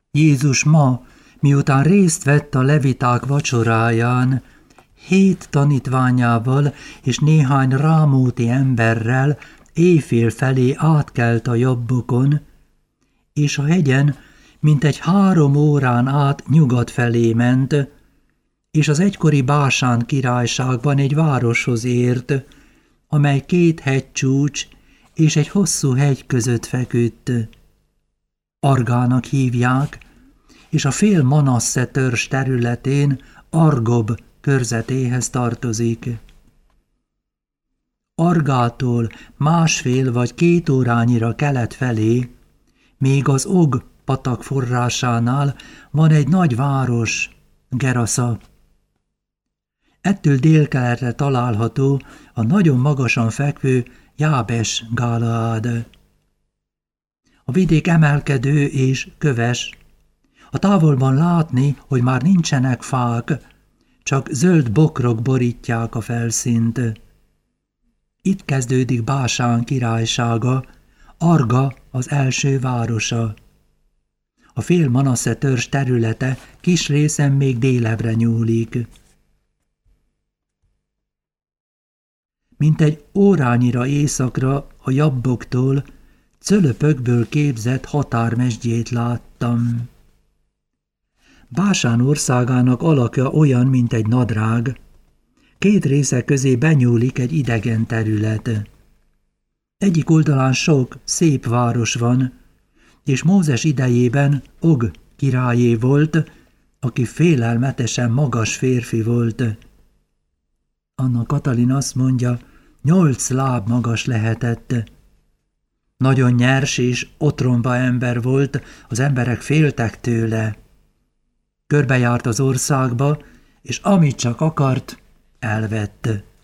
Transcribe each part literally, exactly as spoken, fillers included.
Jézus ma, miután részt vett a leviták vacsoráján, hét tanítványával és néhány rámóti emberrel éjfél felé átkelt a jobbokon, és a hegyen mintegy három órán át nyugat felé ment, és az egykori Básán királyságban egy városhoz ért, amely két hegycsúcs és egy hosszú hegy között feküdt. Argának hívják, és a fél Manasse törzs területén Argob körzetéhez tartozik. Argától másfél vagy két órányira kelet felé, még az Og patak forrásánál van egy nagy város, Gerasa. Ettől délkeletre található a nagyon magasan fekvő Jábes Gálaád. A vidék emelkedő és köves. A távolban látni, hogy már nincsenek fák, csak zöld bokrok borítják a felszínt. Itt kezdődik Básán királysága, Arga az első városa. A fél Manasze törzs területe kis részen még délebre nyúlik. Mintegy órányira északra a Jabboktól cölöpökből képzett határmezsdjét láttam. Básán országának alakja olyan, mint egy nadrág. Két része közé benyúlik egy idegen terület. Egyik oldalán sok, szép város van, és Mózes idejében Og királyé volt, aki félelmetesen magas férfi volt. Anna Katalin azt mondja, nyolc láb magas lehetett. Nagyon nyers és otromba ember volt, az emberek féltek tőle. Körbejárt az országba, és amit csak akart, elvett.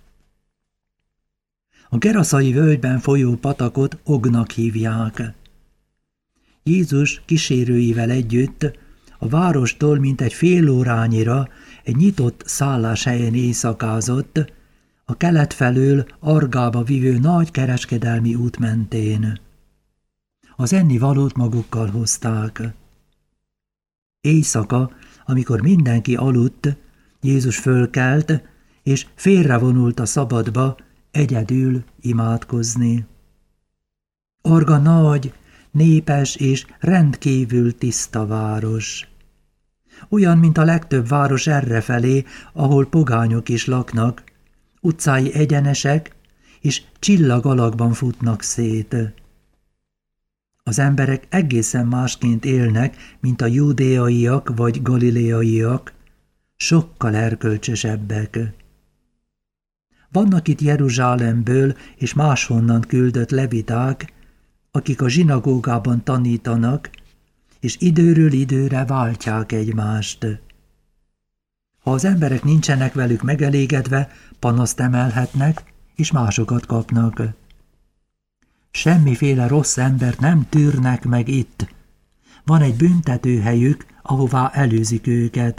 A geraszai völgyben folyó patakot Ognak hívják. Jézus kísérőivel együtt a várostól mintegy fél órányira egy nyitott szálláshelyen éjszakázott, a kelet felől Argába vivő nagy kereskedelmi út mentén. Az ennivalót magukkal hozták. Éjszaka, amikor mindenki aludt, Jézus fölkelt, és félrevonult a szabadba egyedül imádkozni. Arga nagy, népes és rendkívül tiszta város. Olyan, mint a legtöbb város errefelé, ahol pogányok is laknak, utcái egyenesek, és csillagalakban futnak szét. Az emberek egészen másként élnek, mint a júdeaiak vagy galileaiak, sokkal erkölcsösebbek. Vannak itt Jeruzsálemből és máshonnan küldött leviták, akik a zsinagógában tanítanak, és időről időre váltják egymást. Ha az emberek nincsenek velük megelégedve, panaszt emelhetnek, és másokat kapnak. Semmiféle rossz embert nem tűrnek meg itt. Van egy büntetőhelyük, ahová előzik őket.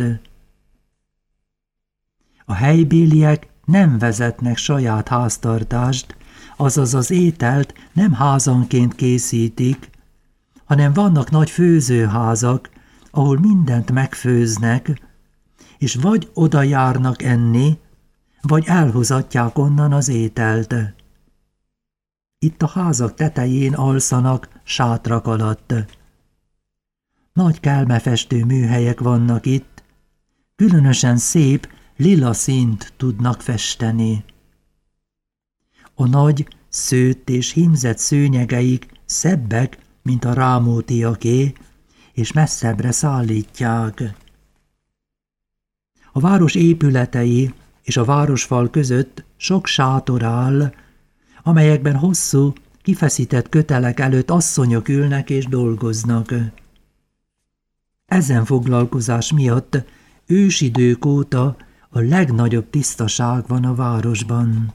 A helybéliek nem vezetnek saját háztartást, azaz az ételt nem házanként készítik, hanem vannak nagy főzőházak, ahol mindent megfőznek, és vagy oda járnak enni, vagy elhozatják onnan az ételt. Itt a házak tetején alszanak sátrak alatt. Nagy kelmefestő műhelyek vannak itt, különösen szép, lila színt tudnak festeni. A nagy, szőtt és hímzett szőnyegeik szebbek, mint a rámótiaké, és messzebbre szállítják. A város épületei és a városfal között sok sátor áll, amelyekben hosszú, kifeszített kötelek előtt asszonyok ülnek és dolgoznak. Ezen foglalkozás miatt ősidők óta a legnagyobb tisztaság van a városban.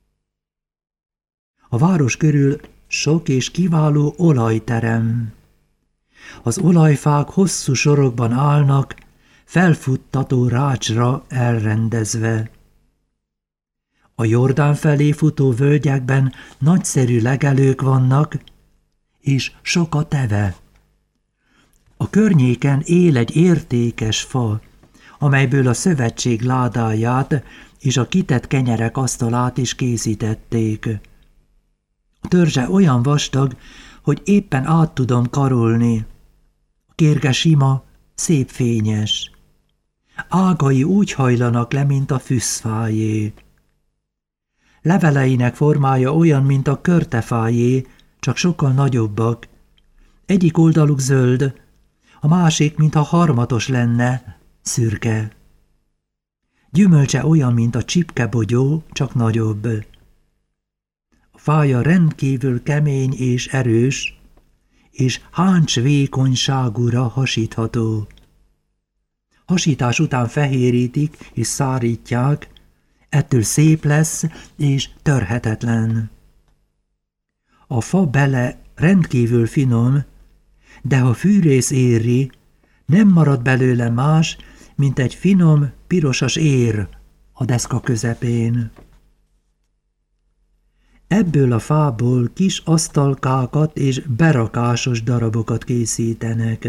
A város körül sok és kiváló olajterem. Az olajfák hosszú sorokban állnak, felfuttató rácsra elrendezve. A Jordán felé futó völgyekben nagyszerű legelők vannak, és sok a teve. A környéken él egy értékes fa, amelyből a szövetség ládáját és a kitett kenyerek asztalát is készítették. A törzse olyan vastag, hogy éppen át tudom karolni. A kérge sima, szép fényes. Ágai úgy hajlanak le, mint a fűszfájé. Leveleinek formája olyan, mint a körtefájé, csak sokkal nagyobbak. Egyik oldaluk zöld, a másik, mintha harmatos lenne, szürke. Gyümölcse olyan, mint a csipkebogyó, csak nagyobb. A fája rendkívül kemény és erős, és háncs vékonyságúra hasítható. Hasítás után fehérítik és szárítják, ettől szép lesz és törhetetlen. A fa bele rendkívül finom, de ha fűrész éri, nem marad belőle más, mint egy finom, pirosas ér a deszka közepén. Ebből a fából kis asztalkákat és berakásos darabokat készítenek.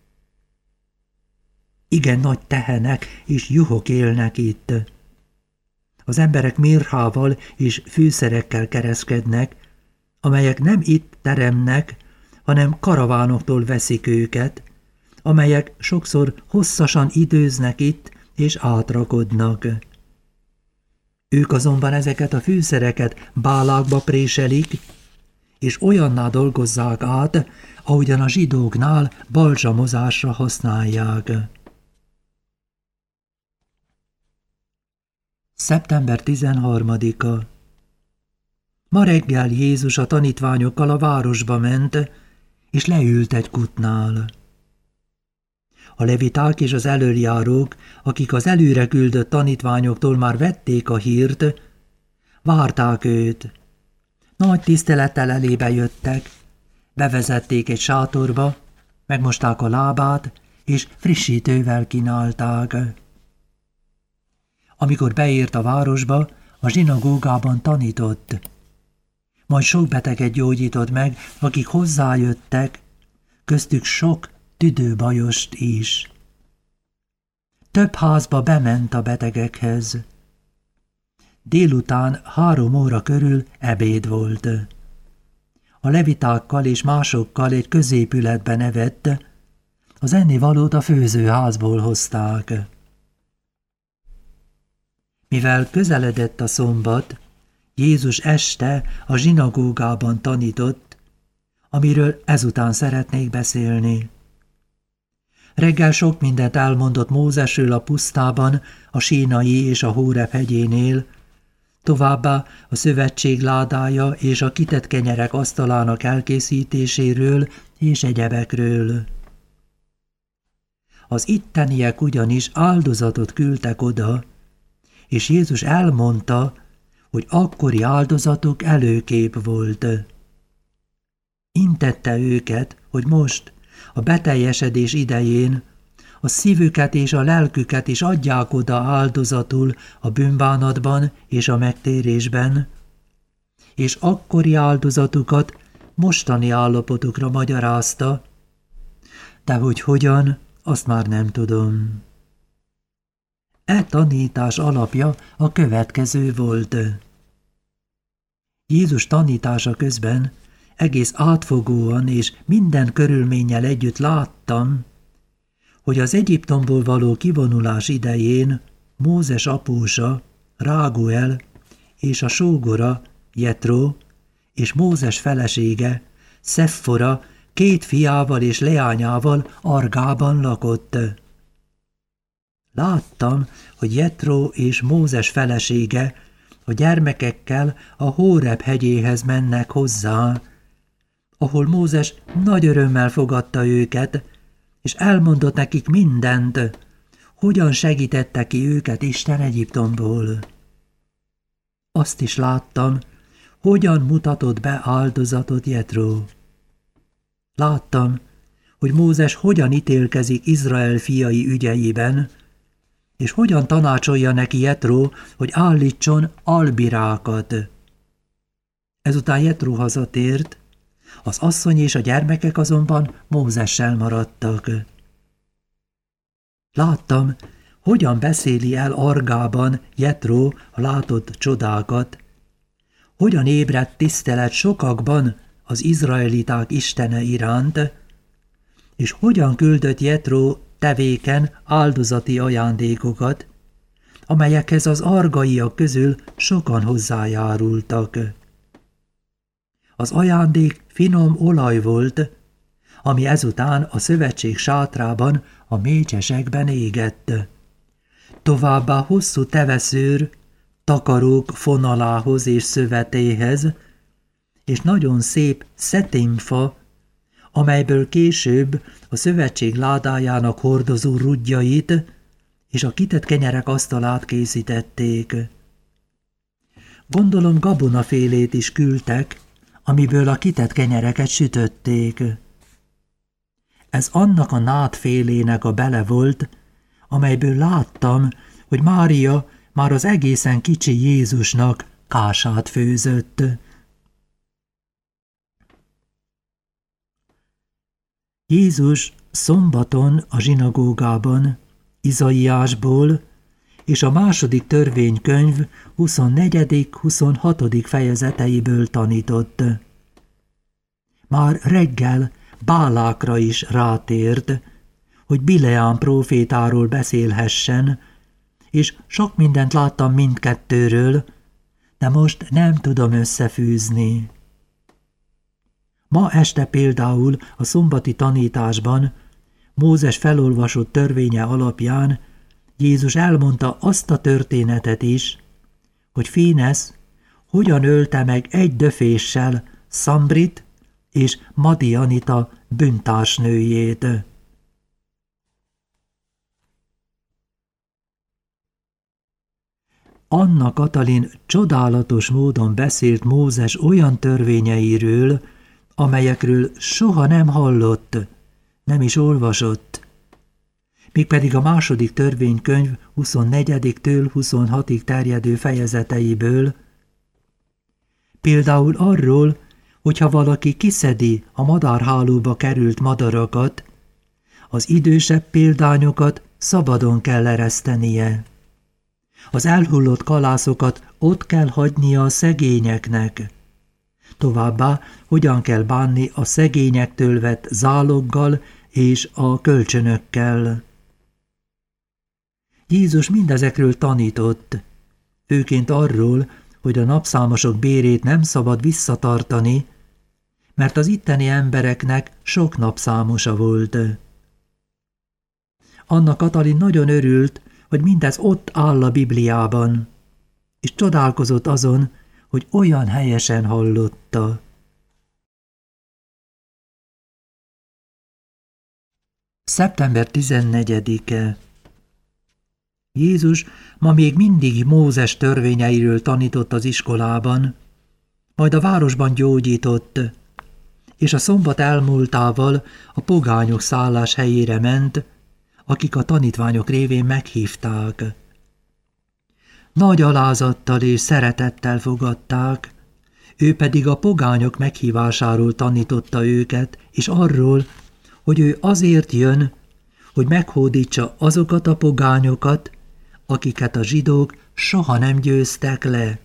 Igen nagy tehenek és juhok élnek itt. Az emberek mirhával és fűszerekkel kereskednek, amelyek nem itt teremnek, hanem karavánoktól veszik őket, amelyek sokszor hosszasan időznek itt és átrakodnak. Ők azonban ezeket a fűszereket bálákba préselik, és olyanná dolgozzák át, ahogyan a zsidóknál balzsamozásra használják. szeptember tizenharmadika. Ma reggel Jézus a tanítványokkal a városba ment, és leült egy kutnál. A leviták és az elöljárók, akik az előre küldött tanítványoktól már vették a hírt, várták őt. Nagy tisztelettel elébe jöttek, bevezették egy sátorba, megmosták a lábát, és frissítővel kínálták. Amikor beért a városba, a zsinagógában tanított. Majd sok beteget gyógyított meg, akik hozzájöttek, köztük sok tüdőbajost is. Több házba bement a betegekhez. Délután három óra körül ebéd volt. A levitákkal és másokkal egy középületben evett, az ennivalót a főzőházból hozták. Mivel közeledett a szombat, Jézus este a zsinagógában tanított, amiről ezután szeretnék beszélni. Reggel sok mindent elmondott Mózesről a pusztában, a Sínai és a Hóreb hegyénél, továbbá a szövetség ládája és a kitett kenyerek asztalának elkészítéséről és egyebekről. Az itteniek ugyanis áldozatot küldtek oda, és Jézus elmondta, hogy akkori áldozatuk előkép volt. Intette őket, hogy most, a beteljesedés idején, a szívüket és a lelküket is adják oda áldozatul a bűnbánatban és a megtérésben, és akkori áldozatukat mostani állapotukra magyarázta, de hogy hogyan, azt már nem tudom. E tanítás alapja a következő volt. Jézus tanítása közben egész átfogóan és minden körülménnyel együtt láttam, hogy az Egyiptomból való kivonulás idején Mózes apósa, Ráguel és a sógora, Jetró és Mózes felesége, Szephora két fiával és leányával Argában lakott. Láttam, hogy Jetró és Mózes felesége a gyermekekkel a Hóreb hegyéhez mennek hozzá, ahol Mózes nagy örömmel fogadta őket, és elmondott nekik mindent, hogyan segítette ki őket Isten Egyiptomból. Azt is láttam, hogyan mutatott be áldozatot Jetró. Láttam, hogy Mózes hogyan ítélkezik Izrael fiai ügyeiben, és hogyan tanácsolja neki Jetró, hogy állítson albirákat. Ezután Jetró hazatért, Az asszony és a gyermekek azonban Mózessel maradtak. Láttam, hogyan beszéli el argában Jetró a látott csodákat, hogyan ébredt tisztelet sokakban az izraeliták istene iránt, és hogyan küldött Jetró tevéken áldozati ajándékokat, amelyekhez az argaiak közül sokan hozzájárultak. Az ajándék finom olaj volt, ami ezután a szövetség sátrában a mécsesekben égett. Továbbá hosszú teveszőr, takarók fonalához és szövetéhez, és nagyon szép szetimfa, amelyből később a szövetség ládájának hordozó rudjait és a kitett kenyerek asztalát készítették. Gondolom gabonafélét is küldtek, amiből a kitett kenyereket sütötték. Ez annak a nátfélének a bele volt, amelyből láttam, hogy Mária már az egészen kicsi Jézusnak kását főzött. Jézus szombaton a zsinagógában, Izaiásból és a második törvénykönyv huszonnegyedik-huszonhatodik fejezeteiből tanított. Már reggel Bálákra is rátért, hogy Bileám prófétáról beszélhessen, és sok mindent láttam mindkettőről, de most nem tudom összefűzni. Ma este például a szombati tanításban Mózes felolvasott törvénye alapján Jézus elmondta azt a történetet is, hogy Fénesz hogyan ölte meg egy döféssel Szambrit és Madianita bűntársnőjét. Anna Katalin csodálatos módon beszélt Mózes olyan törvényeiről, amelyekről soha nem hallott, nem is olvasott. Mégpedig a második törvénykönyv huszonnegyediktől huszonhatig terjedő fejezeteiből, például arról, hogyha valaki kiszedi a madárhálóba került madarakat, az idősebb példányokat szabadon kell eresztenie. Az elhullott kalászokat ott kell hagynia a szegényeknek. Továbbá hogyan kell bánni a szegényektől vett záloggal és a kölcsönökkel. Jézus mindezekről tanított, főként arról, hogy a napszámosok bérét nem szabad visszatartani, mert az itteni embereknek sok napszámosa volt. Anna Katalin nagyon örült, hogy mindez ott áll a Bibliában, és csodálkozott azon, hogy olyan helyesen hallotta. szeptember tizennegyedike. Jézus ma még mindig Mózes törvényeiről tanított az iskolában, majd a városban gyógyított, és a szombat elmúltával a pogányok szállás helyére ment, akik a tanítványok révén meghívták. Nagy alázattal és szeretettel fogadták, ő pedig a pogányok meghívásáról tanította őket, és arról, hogy ő azért jön, hogy meghódítsa azokat a pogányokat, akiket a zsidók soha nem győztek le.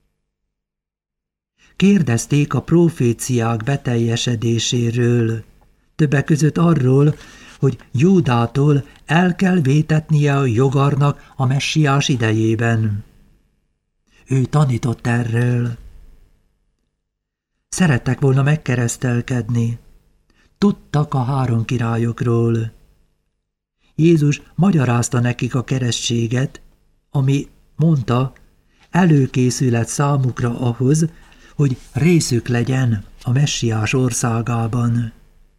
Kérdezték a proféciák beteljesedéséről, többek között arról, hogy Júdától el kell vétetnie a jogarnak a messiás idejében. Ő tanított erről. Szerettek volna megkeresztelkedni. Tudtak a három királyokról. Jézus magyarázta nekik a keresztséget, ami, mondta, előkészület számukra ahhoz, hogy részük legyen a messiás országában.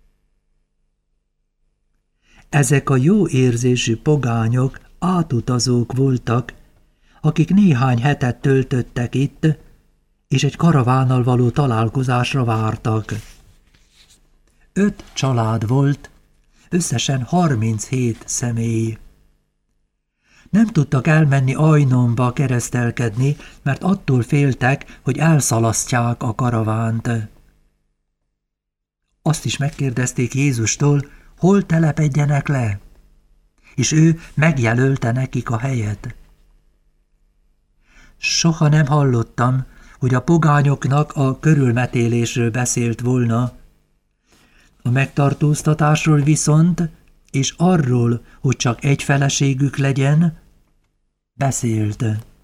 Ezek a jó érzésű pogányok átutazók voltak, akik néhány hetet töltöttek itt, és egy karavánnal való találkozásra vártak. Öt család volt, összesen harminchét személy. Nem tudtak elmenni Ajnonba keresztelkedni, mert attól féltek, hogy elszalasztják a karavánt. Azt is megkérdezték Jézustól, hol telepedjenek le, és ő megjelölte nekik a helyet. Soha nem hallottam, hogy a pogányoknak a körülmetélésről beszélt volna. A megtartóztatásról viszont, és arról, hogy csak egy feleségük legyen, beszélt.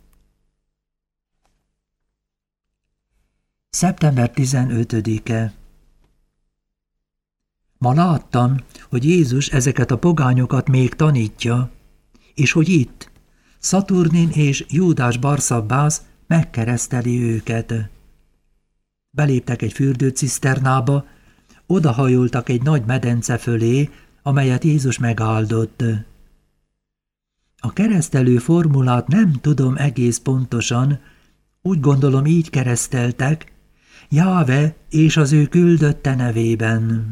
szeptember tizenötödike. Ma láttam, hogy Jézus ezeket a pogányokat még tanítja, és hogy itt Szaturnin és Júdás Barszabbász megkereszteli őket. Beléptek egy fürdőciszternába, odahajoltak egy nagy medence fölé, amelyet Jézus megáldott. A keresztelő formulát nem tudom egész pontosan, úgy gondolom így kereszteltek, Jáve és az ő küldötte nevében.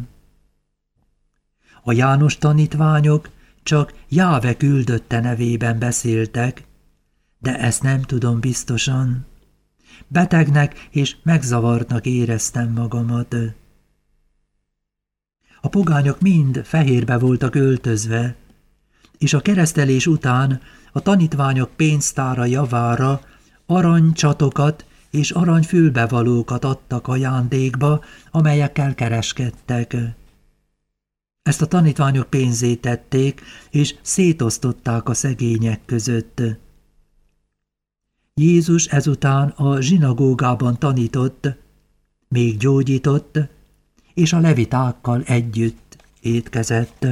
A János tanítványok csak Jáve küldötte nevében beszéltek, de ezt nem tudom biztosan. Betegnek és megzavartnak éreztem magamat. A pogányok mind fehérbe voltak öltözve, és a keresztelés után a tanítványok pénztára javára aranycsatokat és aranyfülbevalókat adtak ajándékba, amelyekkel kereskedtek. Ezt a tanítványok pénzét tették, és szétosztották a szegények között. Jézus ezután a zsinagógában tanított, még gyógyított, és a levitákkal együtt étkezett.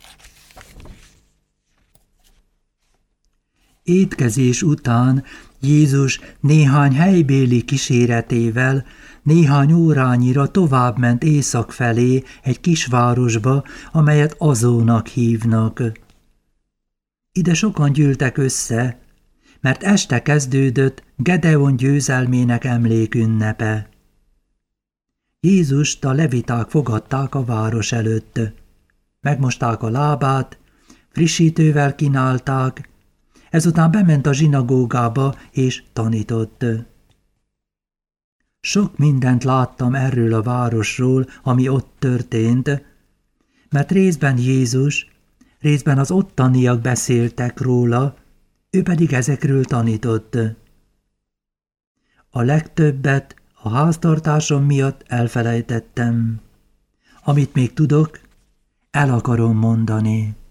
Étkezés után Jézus néhány helybéli kíséretével néhány órányira továbbment észak felé egy kisvárosba, amelyet Azónak hívnak. Ide sokan gyűltek össze, mert este kezdődött Gedeon győzelmének emlékünnepe. Jézust a leviták fogadták a város előtt. Megmosták a lábát, frissítővel kínálták, ezután bement a zsinagógába és tanított. Sok mindent láttam erről a városról, ami ott történt, mert részben Jézus, részben az ottaniak beszéltek róla, ő pedig ezekről tanított. A legtöbbet a háztartásom miatt elfelejtettem. Amit még tudok, el akarom mondani.